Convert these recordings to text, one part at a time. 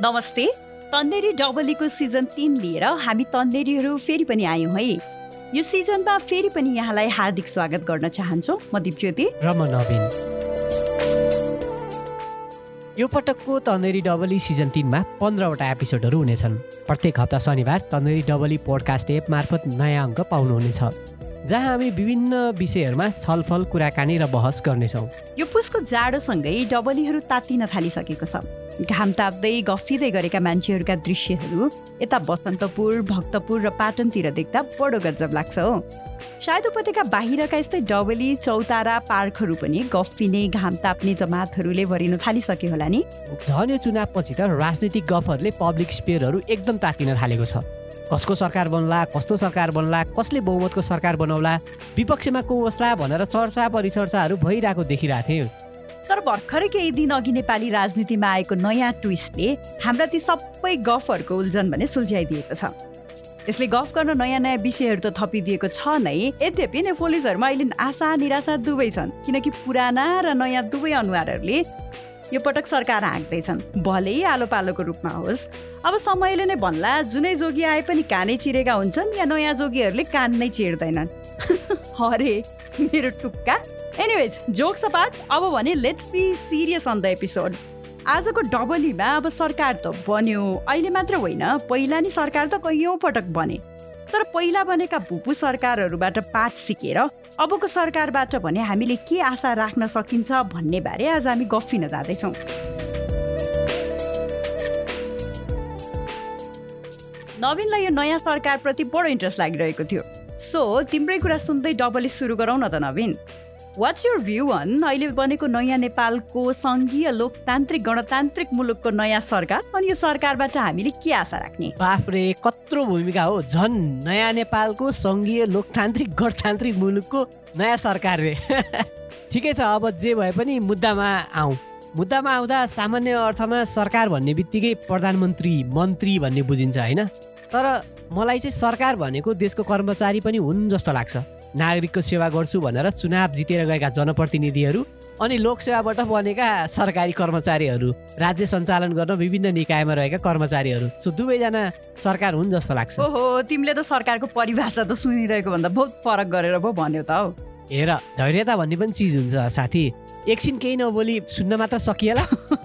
नमस्ते। तन्नेरी डबलीको सिजन 3 लिएर हामी तन्नेरीहरू फेरि पनि आयौँ है। यो सिजनमा फेरि पनि यहाँलाई हार्दिक स्वागत गर्न चाहन्छौँ। म दिपज्योति र म नवीन। यो पटकको तन्नेरी डबली सिजन 3 मा 15वटा एपिसोडहरू हुनेछन्। प्रत्येक हप्ता शनिबार तन्नेरी डबली पोडकास्ट एप मार्फत नयाँ अङ्क पाउनुहुनेछ, जहाँ हामी विभिन्न विषयहरूमा छलफल, कुराकानी र बहस गर्नेछौँ। यो पुसको जाडोसँगै डबलीहरू तातिन थालिसकेको छ। घाम ताप्दै गफिँदै गरेका मान्छेहरूका दृश्यहरू यता बसन्तपुर, भक्तपुर र पाटनतिर देख्दा बडो गजब लाग्छ हो। सायद उपत्यका बाहिरका यस्तै डबली, चौतारा, पार्कहरू पनि गफिने, घाम ताप्ने जमातहरूले भरिन थालिसक्यो होला नि। झन् यो चुनावपछि त राजनीतिक गफहरूले पब्लिक स्पेयरहरू एकदम तातिन थालेको छ। कसको सरकार बन्ला, कस्तो सरकार बन्ला, कसले बहुमतको सरकार बनाउला, विपक्षमा को बस्ला भनेर चर्चा परिचर्चाहरू भइरहेको देखिरहेको थिएँ। तर भर्खरै केही दिन अघि नेपाली राजनीतिमा आएको नयाँ ट्विस्टले हाम्रा ती सबै गफहरूको उल्झन भने सुल्झाइदिएको छ। यसले गफ गर्न नयाँ नयाँ विषयहरू त थपिदिएको छ नै। यद्यपि नेपोलिजहरूमा अहिले आशा निराशा दुवै छन्, किनकि पुराना र नयाँ दुवै अनुहारहरूले यो पटक सरकार हाँक्दैछन्, भलै आलो पालोको रूपमा होस्। अब समयले नै भन्ला, जुनै जोगी आए पनि कानै चिरेका हुन्छन् या नयाँ जोगीहरूले कान नै चिर्दैनन्। अरे मेरो टुक्का। एनिवेज, जोक्स अपार्ट, अब भने let's be serious on the episode. आजको डबलीमा अब सरकार त बन्यो, अहिले मात्र होइन, पहिला नि सरकार त कैयौँ पटक बने। तर पहिला बनेका भुपु सरकारहरूबाट पाठ सिकेर अबको सरकारबाट भने हामीले के आशा राख्न सकिन्छ भन्ने बारे आज हामी गफिन जाँदैछौँ। नवीनलाई यो नयाँ सरकारप्रति बडो इन्ट्रेस्ट लागिरहेको थियो। सो तिम्रै कुरा सुन्दै डबली सुरु गरौँ न त Naveen. What's your view on अहिले बनेको नयाँ नेपालको सङ्घीय लोकतान्त्रिक गणतान्त्रिक मुलुकको नयाँ सरकार, अनि यो सरकारबाट हामीले के आशा राख्ने? बाफरे, कत्रो भूमिका हो। झन् नयाँ नेपालको सङ्घीय लोकतान्त्रिक गणतान्त्रिक मुलुकको नयाँ सरकार रे। ठिकै छ, अब जे भए पनि मुद्दामा आउँ। मुद्दामा आउँदा सामान्य अर्थमा सरकार भन्ने बित्तिकै प्रधानमन्त्री, मन्त्री भन्ने बुझिन्छ होइन। तर मलाई चाहिँ सरकार भनेको देशको कर्मचारी पनि हुन् जस्तो लाग्छ। नागरिकको सेवा गर्छु भनेर चुनाव जितेर गएका जनप्रतिनिधिहरू अनि लोकसेवाबाट बनेका सरकारी कर्मचारीहरू, राज्य सञ्चालन गर्न विभिन्न निकायमा रहेका कर्मचारीहरू, सो दुवैजना सरकार हुन् जस्तो लाग्छ। ओहो, तिमीले त सरकारको परिभाषा त सुनिरहेको भन्दा बहुत फरक गरेर पो भन्यो त हौ। हेर, धैर्यता भन्ने पनि चिज हुन्छ साथी। एकछिन केही नबोली सुन्न मात्र सकिएला।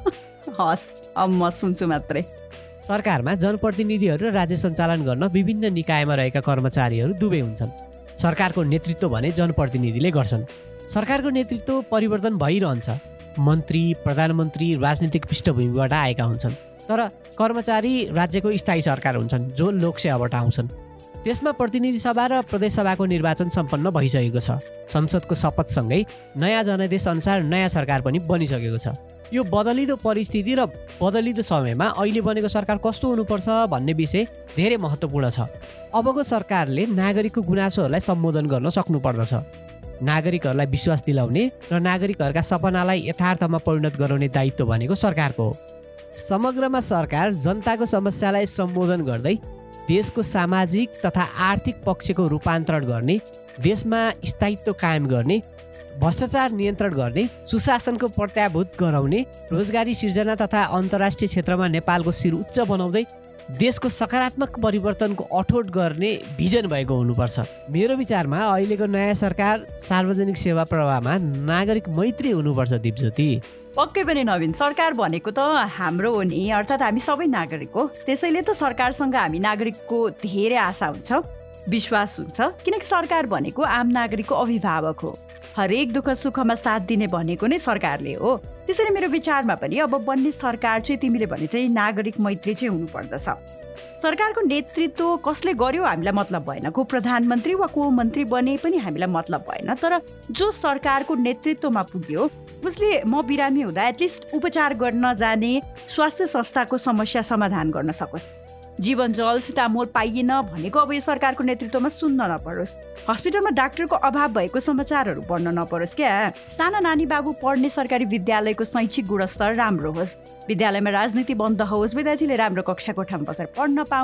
हस्, अब म सुन्छु मात्रै। सरकारमा जनप्रतिनिधिहरू र राज्य सञ्चालन गर्न विभिन्न निकायमा रहेका कर्मचारीहरू दुवै हुन्छन्। सरकारको नेतृत्व भने जनप्रतिनिधिले गर्छन्। सरकारको नेतृत्व परिवर्तन भइरहन्छ। मन्त्री, प्रधानमन्त्री राजनीतिक पृष्ठभूमिबाट आएका हुन्छन्, तर कर्मचारी राज्यको स्थायी सरकार हुन्छन् जो लोकसेवाबाट आउँछन्। त्यसमा प्रतिनिधि सभा र प्रदेश सभाको निर्वाचन सम्पन्न भइसकेको छ। संसदको शपथसँगै नयाँ जनादेश अनुसार नयाँ सरकार पनि बनिसकेको छ। यो बदलिदो परिस्थिति र बदलिदो समयमा अहिले बनेको सरकार कस्तो हुनुपर्छ भन्ने विषय धेरै महत्त्वपूर्ण छ। अबको सरकारले नागरिकको गुनासोहरूलाई सम्बोधन गर्न सक्नुपर्दछ। नागरिकहरूलाई विश्वास दिलाउने र नागरिकहरूका सपनालाई यथार्थमा परिणत गराउने दायित्व भनेको सरकारको हो। समग्रमा सरकार जनताको समस्यालाई सम्बोधन गर्दै देशको सामाजिक तथा आर्थिक पक्षको रूपान्तरण गर्ने, देशमा स्थायित्व कायम गर्ने, भ्रष्टाचार नियन्त्रण गर्ने, सुशासनको प्रत्याभूत गराउने, रोजगारी सिर्जना तथा अन्तर्राष्ट्रिय क्षेत्रमा नेपालको शिर उच्च बनाउँदै देशको सकारात्मक परिवर्तनको अठोट गर्ने भिजन भएको हुनुपर्छ। मेरो विचारमा अहिलेको नयाँ सरकार सार्वजनिक सेवा प्रवाहमा नागरिक मैत्री हुनुपर्छ। दिपज्योति, पक्कै पनि नवीन, सरकार भनेको त हाम्रो हो नि, अर्थात् हामी सबै नागरिक हो। त्यसैले त सरकारसँग हामी नागरिकको धेरै आशा हुन्छ, विश्वास हुन्छ, किनकि सरकार भनेको आम नागरिकको अभिभावक हो। हरेक दुःख सुखमा साथ दिने भनेको नै सरकारले हो। त्यसैले मेरो विचारमा पनि अब बन्ने सरकार चाहिँ तिमीले भने चाहिँ नागरिक मैत्री चाहिँ हुनुपर्दछ। सरकारको नेतृत्व कसले गर्यो हामीलाई मतलब भएन, को प्रधानमन्त्री वा को मन्त्री बने पनि हामीलाई मतलब भएन, तर जो सरकारको नेतृत्वमा पुग्यो उसले म बिरामी हुँदा एटलिस्ट उपचार गर्न जाने, स्वास्थ्य संस्थाको समस्या समाधान गर्न सकोस्, जीवन जल सीतामोल पाइएन भनेको अब यो सरकारको नेतृत्वमा सुन्न नपरोस्, हस्पिटलमा डाक्टरको अभाव भएको समाचारहरू पढ्न नपरोस् क्या, साना नानी बाबु पढ्ने सरकारी विद्यालयको शैक्षिक गुणस्तर राम्रो होस्, विद्यालयमा राजनीति बन्द होस्, विद्यार्थीले राम्रो कक्षा कोठामा बसेर पढ्न पाउन्,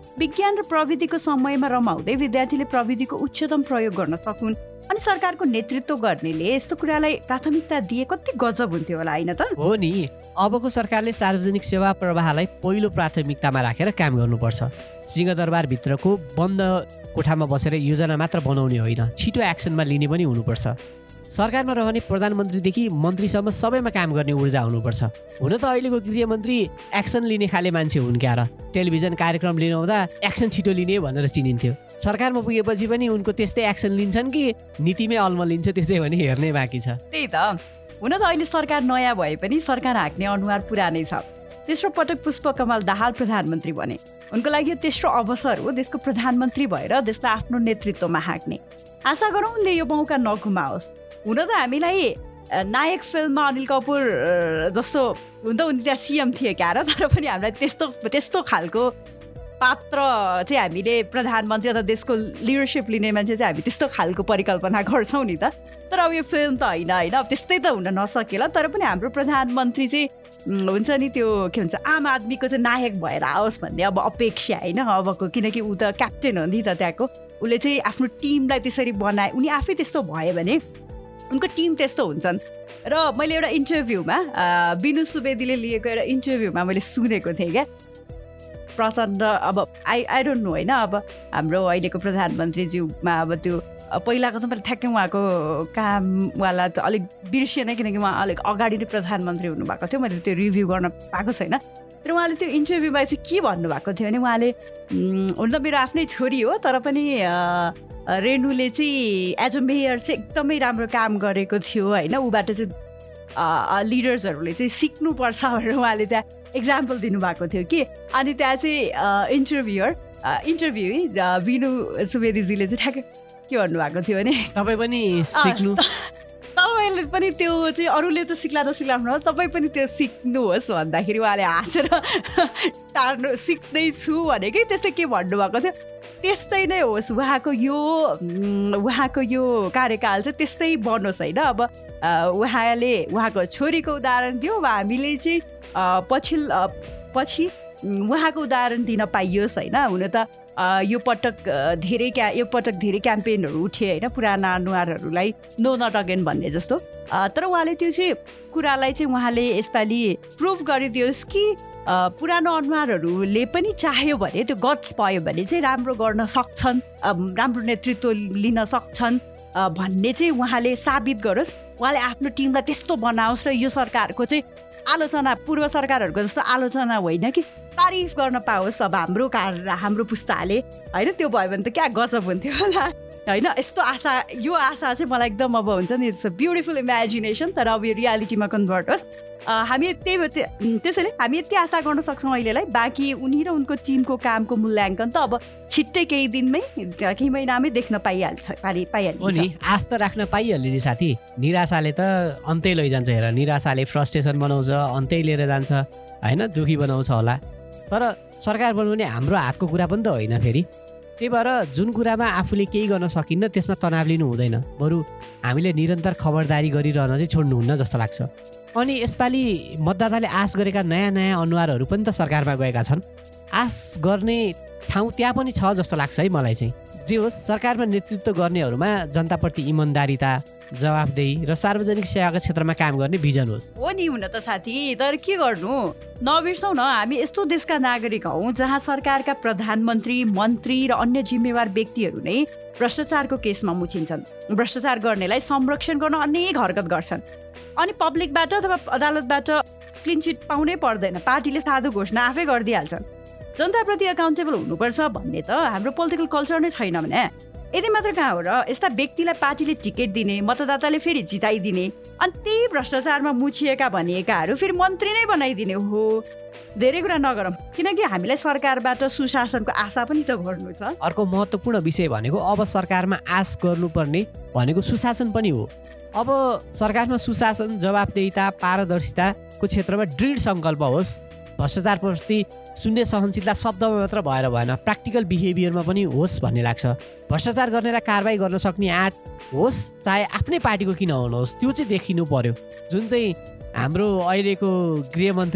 विज्ञान र प्रविधिको समयमा रमाउँदै विद्यार्थीले प्रविधिको उच्चतम प्रयोग गर्न सकुन्। अनि सरकारको नेतृत्व गर्नेले यस्तो कुरालाई प्राथमिकता दिए कति गजब हुन्थ्यो होला, होइन त? हो नि, अबको सरकारले सार्वजनिक सेवा प्रवाहलाई पहिलो प्राथमिकतामा राखेर काम गर्नुपर्छ। सिंहदरबारभित्रको बन्द कोठामा बसेर योजना मात्र बनाउने होइन, छिटो एक्सनमा लिने पनि हुनुपर्छ। सरकारमा रहने प्रधानमन्त्रीदेखि मन्त्रीसम्म सबैमा काम गर्ने ऊर्जा हुनुपर्छ। हुन त अहिलेको गृहमन्त्री एक्सन लिने खाले मान्छे हुन् क्या र, टेलिभिजन कार्यक्रम लिन आउँदा एक्सन छिटो लिने भनेर चिनिन्थ्यो। सरकारमा पुगेपछि पनि उनको त्यस्तै एक्सन लिन्छन् कि नीतिमै अल्मलिन्छ, त्यसै भने हेर्ने बाँकी छ। त्यही त, हुन त अहिले सरकार नयाँ भए पनि सरकार हाँक्ने अनुहार पुरानै छ। तेस्रो पटक पुष्पकमल दाहाल प्रधानमन्त्री बने। उनको लागि यो तेस्रो अवसर हो देशको प्रधानमन्त्री भएर देशलाई आफ्नो नेतृत्वमा हाँक्ने। आशा गरौँ उनले यो मौका नगुमाओस्। हुन त हामीलाई नायक फिल्ममा अनिल कपुर जस्तो हुन त उनी त्यहाँ सिएम थिए क्या र, तर पनि हामीलाई त्यस्तो खालको पात्र चाहिँ हामीले प्रधानमन्त्री अथवा देशको लिडरसिप लिने मान्छे चाहिँ हामी त्यस्तो खालको परिकल्पना गर्छौँ नि त। तर अब यो फिल्म त होइन, अब त्यस्तै त हुन नसकेला। तर पनि हाम्रो प्रधानमन्त्री चाहिँ हुन्छ नि त्यो के भन्छ आम आदमीको चाहिँ नायक भएर आओस् भन्ने अब अपेक्षा होइन अबको, किनकि ऊ त क्याप्टेन हो नि त त्यहाँको। उसले चाहिँ आफ्नो टिमलाई त्यसरी बनाए, उनी आफै त्यस्तो भयो भने उनको टिम त्यस्तो हुन्छन्। र मैले एउटा इन्टरभ्यूमा बिनु सुवेदीले लिएको एउटा इन्टरभ्यूमा मैले सुनेको थिएँ क्या, प्रचण्ड अब आई डोन्ट नो होइन, अब हाम्रो अहिलेको प्रधानमन्त्रीज्यूमा अब त्यो पहिलाको त मैले ठ्याक्कै उहाँको कामवाला त अलिक बिर्सिएन, किनकि उहाँ अलिक अगाडि नै प्रधानमन्त्री हुनुभएको थियो, मैले त्यो रिभ्यू गर्न पाएको छैन। तर उहाँले त्यो इन्टरभ्यूमा चाहिँ के भन्नुभएको थियो भने उहाँले हुन त मेरो आफ्नै छोरी हो, तर पनि रेणुले चाहिँ एज अ मेयर चाहिँ एकदमै राम्रो काम गरेको थियो होइन, ऊबाट चाहिँ लिडर्सहरूले चाहिँ सिक्नुपर्छ भनेर उहाँले त्यहाँ एक्जाम्पल दिनुभएको थियो कि। अनि त्यहाँ चाहिँ इन्टरभ्यू बिनु सुवेदीजीले चाहिँ ठ्याक्कै के भन्नुभएको थियो भने तपाईँ पनि सिक्नु, तपाईँले पनि त्यो चाहिँ अरूले त सिक्ला नसिक्ला तपाईँ पनि त्यो सिक्नुहोस् भन्दाखेरि उहाँले हाँसेर टार्नु सिक्दैछु भनेकै त्यस्तै के भन्नुभएको थियो। त्यस्तै नै होस्, उहाँको यो कार्यकाल चाहिँ त्यस्तै बनोस् होइन। अब उहाँले उहाँको छोरीको उदाहरण दियो, अब हामीले चाहिँ पछि उहाँको उदाहरण दिन पाइयोस् होइन। हुन त यो पटक धेरै क्याम्पेनहरू उठे होइन, पुराना अनुहारहरूलाई नो नट अगेन भन्ने जस्तो। तर उहाँले त्यो चाहिँ कुरालाई चाहिँ उहाँले यसपालि प्रुभ गरिदियोस् कि पुरानो अनुहारहरूले पनि चाह्यो भने त्यो गट्स पायो भने चाहिँ राम्रो गर्न सक्छन्, राम्रो नेतृत्व लिन सक्छन् भन्ने चाहिँ उहाँले साबित गरोस्। उहाँले आफ्नो टिमलाई त्यस्तो बनाओस् र यो सरकारको चाहिँ आलोचना पूर्व सरकारहरूको जस्तो आलोचना होइन कि तारिफ गर्न पाओस् अब हाम्रो पुस्ताले होइन। त्यो भयो भने त क्या गजब हुन्थ्यो होला होइन। यस्तो यो आशा चाहिँ मलाई एकदम अब हुन्छ नि इट्स अ ब्युटिफुल इमेजिनेसन, तर अब यो रियालिटीमा कन्भर्ट होस्। हामी त्यसैले हामी यति आशा गर्न सक्छौँ अहिलेलाई। बाँकी उनी र उनको टिमको कामको मूल्याङ्कन त अब छिट्टै केही दिनमै केही महिनामै देख्न पाइहाल्छ नि। आश त राख्न पाइहाल्यो नि साथी, निराशाले त अन्तै लैजान्छ। हेर, निराशाले फ्रस्ट्रेसन बनाउँछ, अन्तै लिएर जान्छ होइन, दुखी बनाउँछ होला। तर सरकार बनाउने हाम्रो हातको कुरा पनि त होइन फेरि। त्यही भएर जुन कुरामा आफूले केही गर्न सकिन्न त्यसमा तनाव लिनु हुँदैन, बरु हामीले निरन्तर खबरदारी गरिरहन चाहिँ छोड्नुहुन्न जस्तो लाग्छ। अनि यसपालि मतदाताले आश गरेका नयाँ अनुहारहरू पनि त सरकारमा गएका छन्। आश गर्ने ठाउँ त्यहाँ पनि छ जस्तो लाग्छ है मलाई चाहिँ। जे होस्, सरकारमा नेतृत्व गर्नेहरूमा जनताप्रति इमान्दारिता, जवाफदेही र सार्वजनिक सेवाको क्षेत्रमा काम गर्ने भिजन होस्। हो नि, हुन त साथी, तर के गर्नु, नबिर्सौँ न हामी यस्तो देशका नागरिक हौँ जहाँ सरकारका प्रधानमन्त्री, मन्त्री र अन्य जिम्मेवार व्यक्तिहरू नै भ्रष्टाचारको केसमा मुछिन्छन्। भ्रष्टाचार गर्नेलाई संरक्षण गर्न अनेक हरकत गर्छन्। अनि पब्लिकबाट अथवा अदालतबाट क्लिन चिट पाउनै पर्दैन, पार्टीले साधु घोषणा आफै गरिदिइहाल्छन्। जनताप्रति एकाउन्टेबल हुनुपर्छ भन्ने त हाम्रो पोलिटिकल कल्चर नै छैन भने यति मात्र कहाँ हो र। यस्ता व्यक्तिलाई पार्टीले टिकट दिने, मतदाताले फेरि जिताइदिने, अनि त्यही भ्रष्टाचारमा मुछिएका भनिएकाहरू फेरि मन्त्री नै बनाइदिने हो। धेरै कुरा नगरौँ, किनकि हामीलाई सरकारबाट सुशासनको आशा पनि त गर्नु छ। अर्को महत्त्वपूर्ण विषय भनेको अब सरकारमा आश गर्नुपर्ने भनेको सुशासन पनि हो। अब सरकारमा सुशासन, जवाफदेहिता, पारदर्शिताको क्षेत्रमा दृढ सङ्कल्प होस्। भ्रष्टाचारप्रति शून्य सहनशीलता शब्दमा मात्र भएर भएन, प्र्याक्टिकल बिहेभियरमा पनि होस् भन्ने लाग्छ। भ्रष्टाचार गर्नेलाई कारबाही गर्न सक्ने आँट होस्, चाहे आफ्नै पार्टीको किन हुनुहोस्, त्यो चाहिँ देखिनु पर्यो। जुन चाहिँ हाम्रो अहिलेको गृहमन्त्री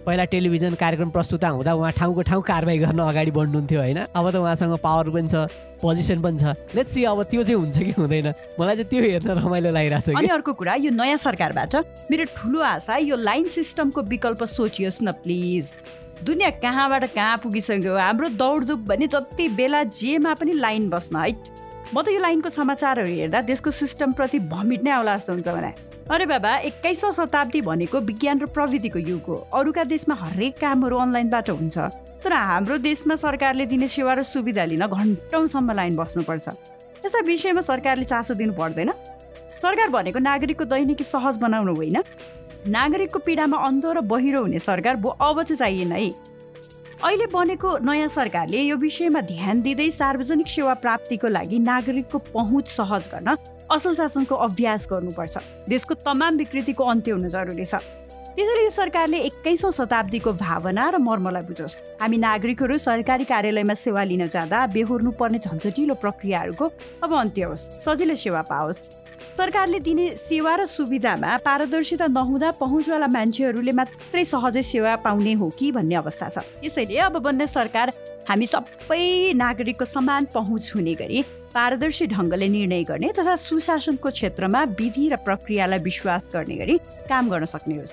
पहिला टेलिभिजन कार्यक्रम प्रस्तुत हुँदा उहाँ ठाउँको ठाउँ कारबाही गर्न अगाडि बढ्नुहुन्थ्यो होइन। अब त उहाँसँग पावर पनि छ, पोजिसन पनि छ। लेट्स सी अब त्यो चाहिँ हुन्छ कि हुँदैन। मलाई चाहिँ त्यो हेर्न रमाइलो लागिरहेको छ। अनि अर्को कुरा, यो नयाँ सरकारबाट मेरो ठुलो आशा यो लाइन सिस्टमको विकल्प सोचियोस् न प्लिज। दुनियाँ कहाँबाट कहाँ पुगिसक्यो, हाम्रो दौडधुप भने जति बेला जेमा पनि लाइन बस्न है। म त यो लाइनको समाचारहरू हेर्दा देशको सिस्टमप्रति भमिट नै आउला जस्तो हुन्छ भने। अरे बाबा, 21औं शताब्दी भनेको विज्ञान र प्रविधिको युग हो। अरूका देशमा हरेक कामहरू अनलाइनबाट हुन्छ, तर हाम्रो देशमा सरकारले दिने सेवा र सुविधा लिन घन्टौँसम्म लाइन बस्नुपर्छ। यस्ता विषयमा सरकारले चासो दिनु पर्दैन। सरकार भनेको नागरिकको दैनिकी सहज बनाउनु होइन, नागरिकको पीडामा अन्धो र बहिरो हुने सरकार अब चाहिँ चाहिएन है। अहिले बनेको नयाँ सरकारले यो विषयमा ध्यान दिँदै सार्वजनिक सेवा प्राप्तिको लागि नागरिकको पहुँच सहज गर्न असल शासनको अभ्यास गर्नुपर्छ। देशको तमाम विकृतिको अन्त्य हुन जरुरी छ। त्यसैले यो सरकारले 21औं शताब्दीको भावना र मर्मलाई बुझोस्। हामी नागरिकहरू सरकारी कार्यालयमा सेवा लिन जाँदा बेहोर्नु पर्ने झन्झटिलो प्रक्रियाहरूको अब अन्त्य होस्, सजिलै सेवा पाओस्। सरकारले दिने सेवा र सुविधामा पारदर्शिता नहुँदा पहुँचवाला मान्छेहरूले मात्रै सहजै सेवा पाउने हो कि भन्ने अवस्था छ। यसैले अब बन्ने सरकार हामी सबै नागरिकको समान पहुँच हुने गरी पारदर्शी ढङ्गले निर्णय गर्ने तथा सुशासनको क्षेत्रमा विधि र प्रक्रियालाई विश्वास गर्ने गरी काम गर्न सक्ने होस्।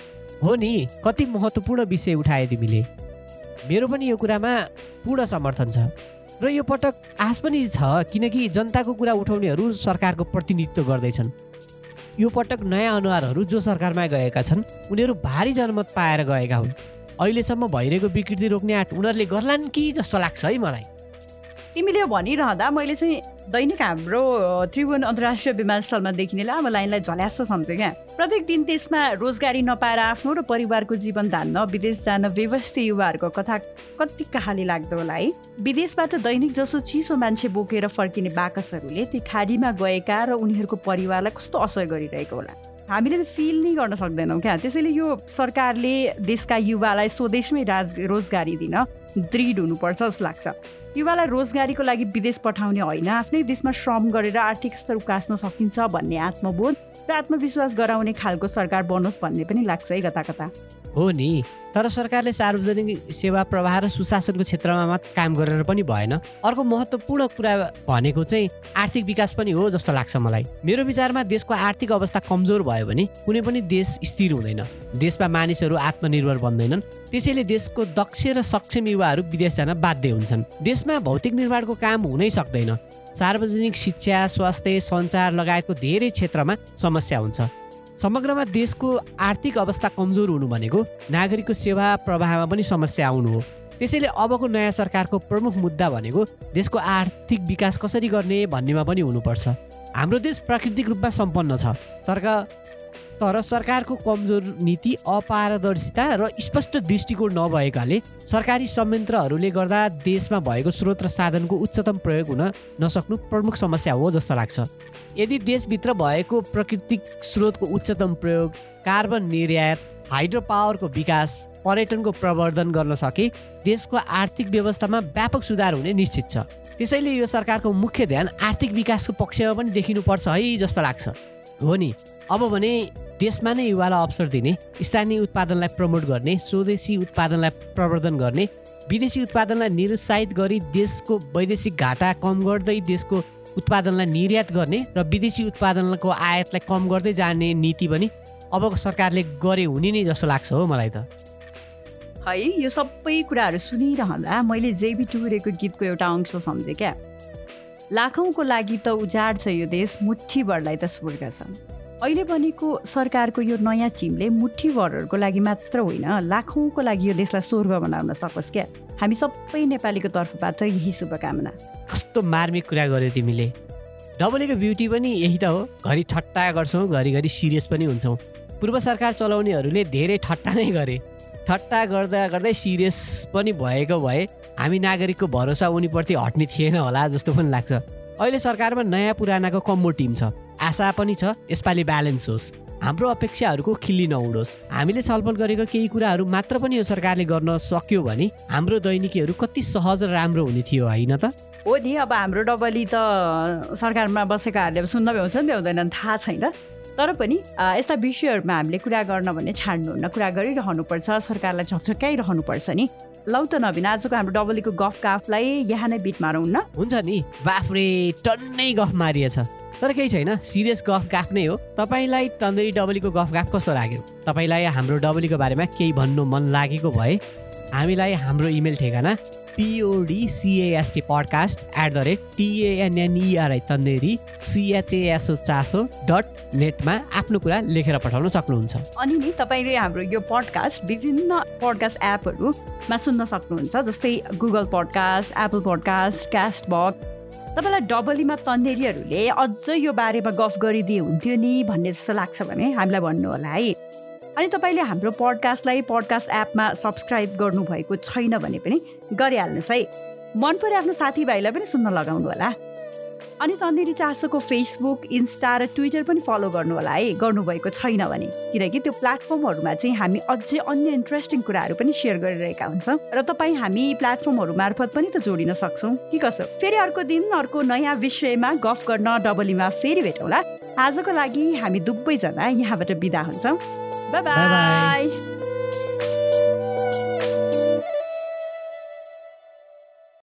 हो नि, कति महत्त्वपूर्ण विषय उठाए तिमीले। मेरो पनि यो कुरामा पूर्ण समर्थन छ र यो पटक आश पनि छ, किनकि जनताको कुरा उठाउनेहरू सरकारको प्रतिनिधित्व गर्दैछन्। यो पटक नयाँ अनुहारहरू जो सरकारमा गएका छन् उनीहरू भारी जनमत पाएर गएका हुन्। अहिलेसम्म भइरहेको विकृति रोक्ने आँट उनीहरूले गर्लान् कि जस्तो लाग्छ है मलाई। तिमीले यो भनिरहँदा मैले चाहिँ दैनिक हाम्रो त्रिभुवन अन्तर्राष्ट्रिय विमानस्थलमा देखिने लामो लाइनलाई झल्यास्त सम्झेँ क्या। प्रत्येक दिन त्यसमा रोजगारी नपाएर आफ्नो र परिवारको जीवन धान्न विदेश जान व्यवस्थित युवाहरूको कथा कति कहाली लाग्दो होला है। विदेशबाट दैनिक जसो चिसो मान्छे बोकेर फर्किने बाकसहरूले ती खाडीमा गएका र उनीहरूको परिवारलाई कस्तो असर गरिरहेको होला, हामीले त फिल नै गर्न सक्दैनौँ क्या। त्यसैले यो सरकारले देशका युवालाई स्वदेशमै रोजगारी दिन दृढ हुनुपर्छ जस्तो लाग्छ। युवालाई रोजगारीको लागि विदेश पठाउने होइन, आफ्नै देशमा श्रम गरेर आर्थिक स्तर उकास्न सकिन्छ भन्ने आत्मबोध र आत्मविश्वास गराउने खालको सरकार बनोस् भन्ने पनि लाग्छ है कता कता। हो नि, तर सरकारले सार्वजनिक सेवा प्रवाह र सुशासनको क्षेत्रमा मात्र काम गरेर पनि भएन। अर्को महत्त्वपूर्ण कुरा भनेको चाहिँ आर्थिक विकास पनि हो जस्तो लाग्छ मलाई। मेरो विचारमा देशको आर्थिक अवस्था कमजोर भयो भने कुनै पनि देश स्थिर हुँदैन, देशमा मानिसहरू आत्मनिर्भर बन्दैनन्। त्यसैले देशको दक्ष र सक्षम युवाहरू विदेश जान बाध्य हुन्छन्। देशमा भौतिक निर्माणको काम हुनै सक्दैन। सार्वजनिक शिक्षा, स्वास्थ्य, सञ्चार लगायतको धेरै क्षेत्रमा समस्या हुन्छ। समग्रमा देशको आर्थिक अवस्था कमजोर हुनु भनेको नागरिकको सेवा प्रवाहमा पनि समस्या आउनु हो। त्यसैले अबको नयाँ सरकारको प्रमुख मुद्दा भनेको देशको आर्थिक विकास कसरी गर्ने भन्नेमा पनि हुनुपर्छ। हाम्रो देश प्राकृतिक रूपमा सम्पन्न छ, तर सरकारको कमजोर नीति, अपारदर्शिता र स्पष्ट दृष्टिकोण नभएकाले सरकारी संयन्त्रहरूले गर्दा देशमा भएको स्रोत र साधनको उच्चतम प्रयोग हुन नसक्नु प्रमुख समस्या हो जस्तो लाग्छ। यदि देशभित्र भएको प्राकृतिक स्रोतको उच्चतम प्रयोग, कार्बन निर्यात, हाइड्रो पावरको विकास, पर्यटनको प्रवर्धन गर्न सके देशको आर्थिक व्यवस्थामा व्यापक सुधार हुने निश्चित छ। त्यसैले यो सरकारको मुख्य ध्यान आर्थिक विकासको पक्षमा पनि देखिनुपर्छ है जस्तो लाग्छ। हो नि, अब भने देशमा नै युवालाई अवसर दिने, स्थानीय उत्पादनलाई प्रमोट गर्ने, स्वदेशी उत्पादनलाई प्रवर्धन गर्ने, विदेशी उत्पादनलाई निरुत्साहित गरी देशको वैदेशिक घाटा कम गर्दै देशको उत्पादनलाई निर्यात गर्ने र विदेशी उत्पादनको आयातलाई कम गर्दै जाने नीति पनि अबको सरकारले गरे हुने नै जस्तो लाग्छ हो मलाई त है। यो सबै कुराहरू सुनिरहँदा मैले जेबी टुरेको गीतको एउटा अंश सम्झेँ क्या। लाखौँको लागि त उजाड छ यो देश, मुठ्ठीभरलाई त स्वर्ग छ। अहिले बनेको सरकारको यो नयाँ टिमले मुठ्ठीभरहरूको लागि मात्र होइन, लाखौँको लागि यो देशलाई स्वर्ग बनाउन सकोस् क्या। हामी सबै नेपालीको तर्फबाट यही शुभकामना। कस्तो मार्मिक कुरा गर्यो तिमीले। डबलीको ब्युटी पनि यही त हो, घरि ठट्टा गर्छौँ, घरिघरि सिरियस पनि हुन्छौँ। पूर्व सरकार चलाउनेहरूले धेरै ठट्टा नै गरे, ठट्टा गर्दा गर्दै सिरियस पनि भएको भए हामी नागरिकको भरोसा उनीप्रति हट्ने थिएन होला जस्तो पनि लाग्छ। अहिले सरकारमा नयाँ पुरानाको कम्बो टिम छ। आशा पनि छ यसपालि ब्यालेन्स होस्, हाम्रो अपेक्षाहरूको खिल्ली नउडोस्। हामीले छलफल गरेको केही कुराहरू मात्र पनि यो सरकारले गर्न सक्यो भने हाम्रो दैनिकीहरू कति सहज र राम्रो हुने थियो होइन त? हो नि, अब हाम्रो डबली त सरकारमा बसेकाहरूले सुन्न भ्याउँछन् भ्याउँदैनन् थाहा छैन। तर पनि यस्ता विषयहरूमा हामीले कुरा गर्न भन्ने छाड्नुहुन्न, कुरा गरिरहनुपर्छ, सरकारलाई झकझकाइरहनुपर्छ नि। लौ त नवीन, आजको हाम्रो डबलीको गफ गफलाई यहाँ नै बिट मारौँ न। हुन्छ नि, बाफरे टन्नै गफ मारिएछ, तर केही छैन, सिरियस गफ गफ नै हो। तपाईँलाई तन्दुरी डबलीको गफ गफ कस्तो लाग्यो? तपाईँलाई हाम्रो डबलीको बारेमा केही भन्नु मन लागेको भए हामीलाई हाम्रो इमेल ठेगाना podcast@tanneri@chaso.net मा आफ्नो कुरा लेखेर पठाउन सक्नुहुन्छ। अनि नि तपाईँले हाम्रो यो पडकास्ट विभिन्न पडकास्ट एपहरूमा सुन्न सक्नुहुन्छ, जस्तै Google podcast, Apple podcast, Castbox. तपाईँलाई डबलीमा तन्नेरीहरूले अझ यो बारेमा गफ गरिदिए हुन्थ्यो नि भन्ने जस्तो लाग्छ भने हामीलाई भन्नु होला है। अनि तपाईँले हाम्रो पडकास्टलाई पडकास्ट एपमा सब्सक्राइब गर्नुभएको छैन भने पनि गरिहाल्नुहोस् है। मन पऱ्यो आफ्नो साथीभाइलाई पनि सुन्न लगाउनु होला। अनि तन्नेरी चासोको फेसबुक, इन्स्टा र ट्विटर पनि फलो गर्नु होला है, गर्नुभएको छैन भने, किनकि त्यो प्लेटफर्महरूमा चाहिँ हामी अझै अन्य इन्ट्रेस्टिङ कुराहरू पनि सेयर गरिरहेका हुन्छौँ र तपाईँ हामी प्लेटफर्महरू मार्फत पनि त जोडिन सक्छौँ। के कसो? फेरि अर्को दिन अर्को नयाँ विषयमा गफ गर्न डबलीमा फेरि भेटौँला। आजको लागि हामी दुवैजना यहाँबाट बिदा हुन्छौँ। Bye-bye.